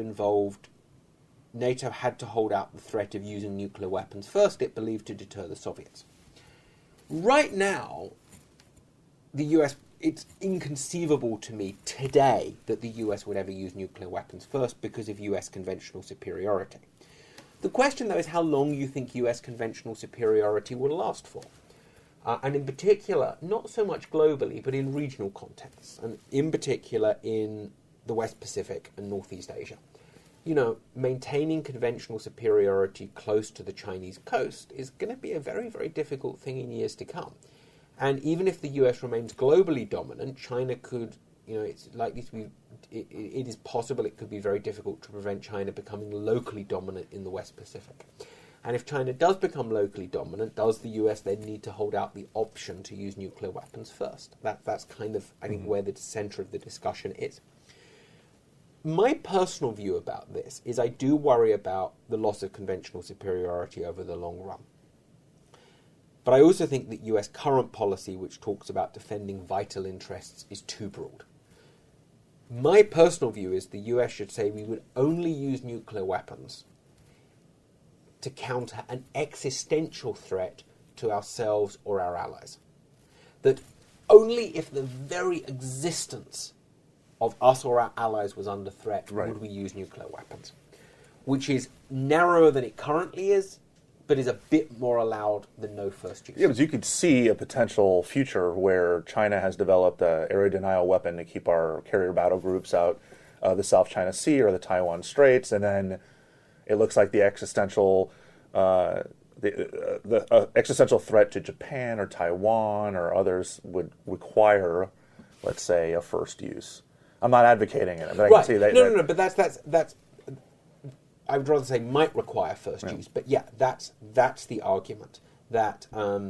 had to hold out the threat of using nuclear weapons first, it believed, to deter the Soviets. Right now, the US, it's inconceivable to me today that the US would ever use nuclear weapons first because of US conventional superiority. The question, though, is how long you think US conventional superiority will last for. And in particular, not so much globally, but in regional contexts, and in particular in the West Pacific and Northeast Asia. Maintaining conventional superiority close to the Chinese coast is going to be a very, very difficult thing in years to come. And even if the US remains globally dominant, China could, it's likely to be, it is possible it could be very difficult to prevent China becoming locally dominant in the West Pacific. And if China does become locally dominant, does the US then need to hold out the option to use nuclear weapons first? That's kind of, I think, where the center of the discussion is. My personal view about this is I do worry about the loss of conventional superiority over the long run. But I also think that US current policy, which talks about defending vital interests, is too broad. My personal view is the US should say we would only use nuclear weapons to counter an existential threat to ourselves or our allies. That only if the very existence of us or our allies was under threat would we use nuclear weapons, which is narrower than it currently is, but is a bit more allowed than no first use. Yeah, but you could see a potential future where China has developed an area denial weapon to keep our carrier battle groups out of the South China Sea or the Taiwan Straits, and then it looks like the existential existential threat to Japan or Taiwan or others would require, let's say, a first use. I'm not advocating it, but I Right. can see that. No. But that's. I would rather say might require first use, but yeah, that's the argument that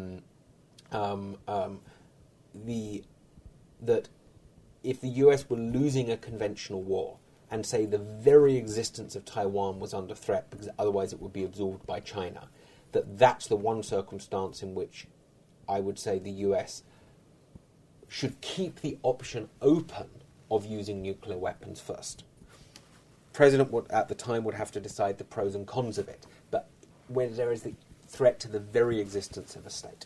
that if the US were losing a conventional war and say the very existence of Taiwan was under threat because otherwise it would be absorbed by China, that's the one circumstance in which I would say the US should keep the option open of using nuclear weapons first. President at the time would have to decide the pros and cons of it, but when there is the threat to the very existence of a state.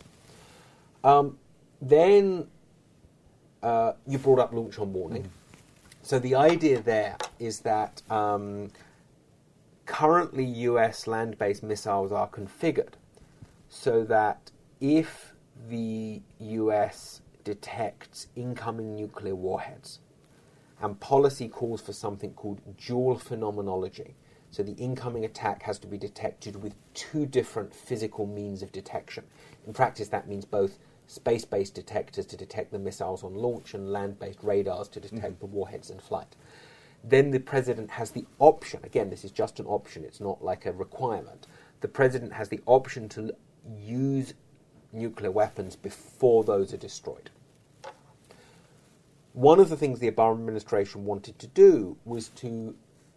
Then you brought up launch on warning. So the idea there is that currently US land-based missiles are configured so that if the US detects incoming nuclear warheads, and policy calls for something called dual phenomenology. So the incoming attack has to be detected with two different physical means of detection. In practice, that means both space-based detectors to detect the missiles on launch and land-based radars to detect the warheads in flight. Then the president has the option, again, this is just an option, it's not like a requirement. The president has the option to use nuclear weapons before those are destroyed. One of the things the Obama administration wanted to do was to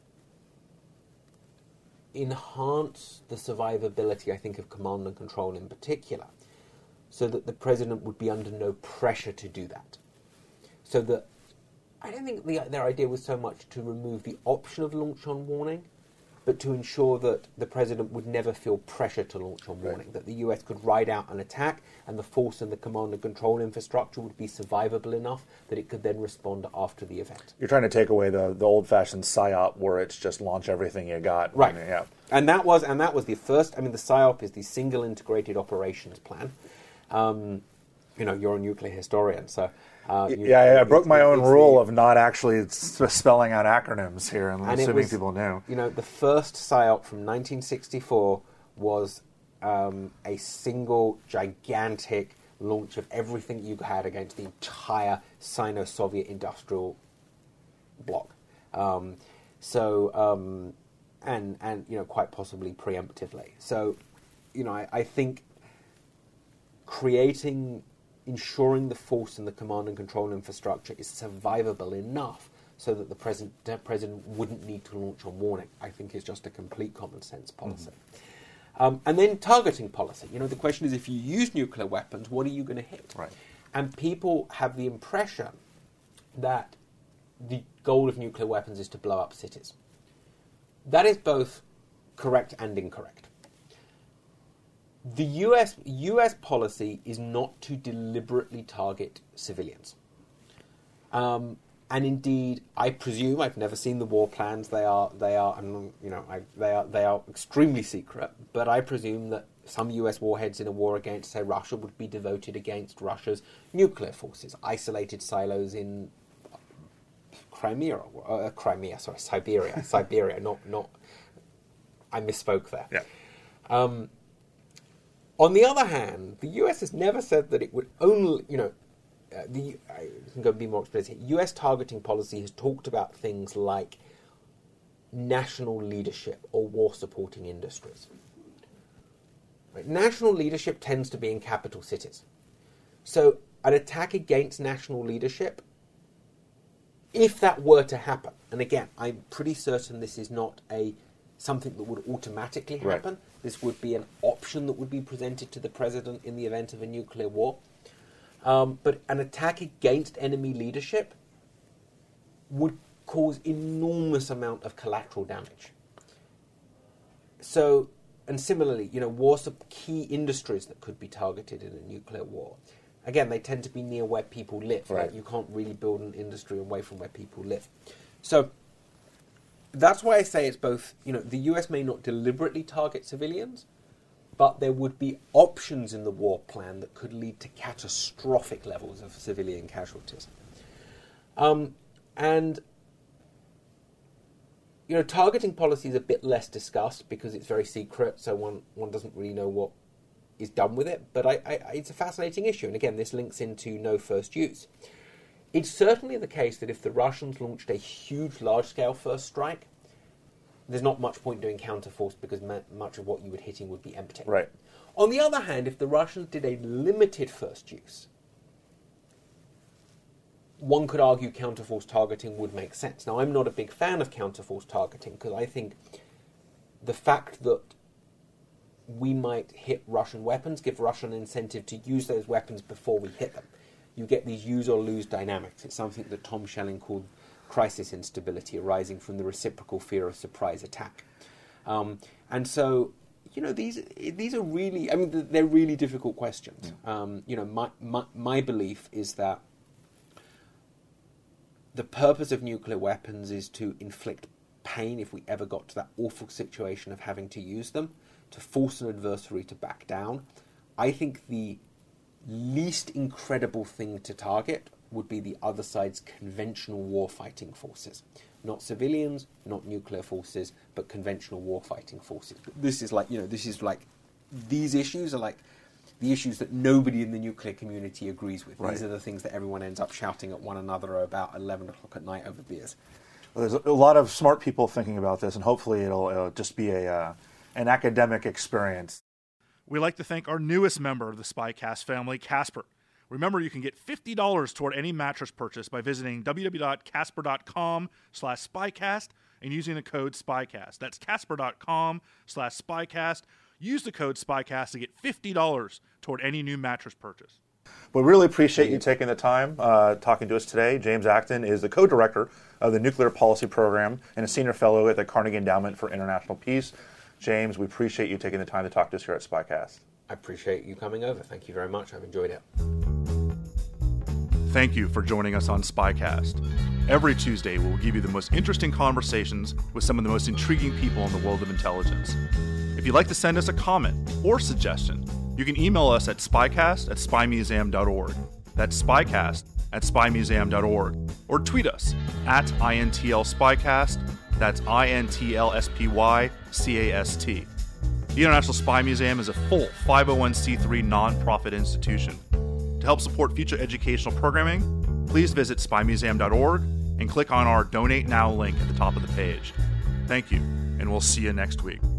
enhance the survivability, I think, of command and control in particular, so that the president would be under no pressure to do that. So that I don't think their idea was so much to remove the option of launch on warning, but to ensure that the president would never feel pressure to launch on warning, that the US could ride out an attack and the force and the command and control infrastructure would be survivable enough that it could then respond after the event. You're trying to take away the old-fashioned PSYOP where it's just launch everything you got. Right. Yeah. And that was the first, the PSYOP is the Single Integrated Operations Plan. You're a nuclear historian, so... I broke my own rule of not actually spelling out acronyms here and assuming people knew. The first PSYOP from 1964 was a single gigantic launch of everything you had against the entire Sino-Soviet industrial bloc. And quite possibly preemptively. So, I think ensuring the force and the command and control infrastructure is survivable enough so that the president wouldn't need to launch on warning, I think is just a complete common sense policy. And then targeting policy. The question is, if you use nuclear weapons, what are you going to hit? Right. And people have the impression that the goal of nuclear weapons is to blow up cities. That is both correct and incorrect. The US policy is not to deliberately target civilians, and indeed, I presume I've never seen the war plans. They are extremely secret. But I presume that some US warheads in a war against, say, Russia would be devoted against Russia's nuclear forces, isolated silos in Siberia. Not. I misspoke there. Yeah. On the other hand, the US has never said that it would only, I can go be more explicit. US targeting policy has talked about things like national leadership or war-supporting industries. Right? National leadership tends to be in capital cities. So an attack against national leadership, if that were to happen, and again, I'm pretty certain this is not something that would automatically happen. Right. This would be an option that would be presented to the president in the event of a nuclear war. But an attack against enemy leadership would cause enormous amount of collateral damage. So, and similarly, key industries that could be targeted in a nuclear war. Again, they tend to be near where people live. Right? You can't really build an industry away from where people live. So, that's why I say it's both, the US may not deliberately target civilians, but there would be options in the war plan that could lead to catastrophic levels of civilian casualties. Targeting policy is a bit less discussed because it's very secret, so one doesn't really know what is done with it, but it's a fascinating issue, and again, this links into no first use. It's certainly the case that if the Russians launched a huge, large-scale first strike, there's not much point doing counterforce because much of what you would hitting would be empty. Right. On the other hand, if the Russians did a limited first use, one could argue counterforce targeting would make sense. Now, I'm not a big fan of counterforce targeting because I think the fact that we might hit Russian weapons give Russia an incentive to use those weapons before we hit them. You get these use or lose dynamics. It's something that Tom Schelling called crisis instability, arising from the reciprocal fear of surprise attack. And so, these are really, they're really difficult questions. My belief is that the purpose of nuclear weapons is to inflict pain if we ever got to that awful situation of having to use them, to force an adversary to back down. I think the least incredible thing to target would be the other side's conventional warfighting forces. Not civilians, not nuclear forces, but conventional warfighting forces. These issues are like the issues that nobody in the nuclear community agrees with. Right. These are the things that everyone ends up shouting at one another about 11 o'clock at night over beers. Well, there's a lot of smart people thinking about this, and hopefully it'll just be an academic experience. We'd like to thank our newest member of the SpyCast family, Casper. Remember, you can get $50 toward any mattress purchase by visiting www.casper.com/SpyCast and using the code SpyCast. That's casper.com/SpyCast. Use the code SpyCast to get $50 toward any new mattress purchase. We really appreciate you taking the time talking to us today. James Acton is the co-director of the Nuclear Policy Program and a senior fellow at the Carnegie Endowment for International Peace. James, we appreciate you taking the time to talk to us here at SpyCast. I appreciate you coming over. Thank you very much. I've enjoyed it. Thank you for joining us on SpyCast. Every Tuesday, we'll give you the most interesting conversations with some of the most intriguing people in the world of intelligence. If you'd like to send us a comment or suggestion, you can email us at spycast@spymuseum.org. That's spycast@spymuseum.org. Or tweet us at INTLSpycast. That's INTLSPYCAST. The International Spy Museum is a full 501c3 nonprofit institution. To help support future educational programming, please visit spymuseum.org and click on our Donate Now link at the top of the page. Thank you, and we'll see you next week.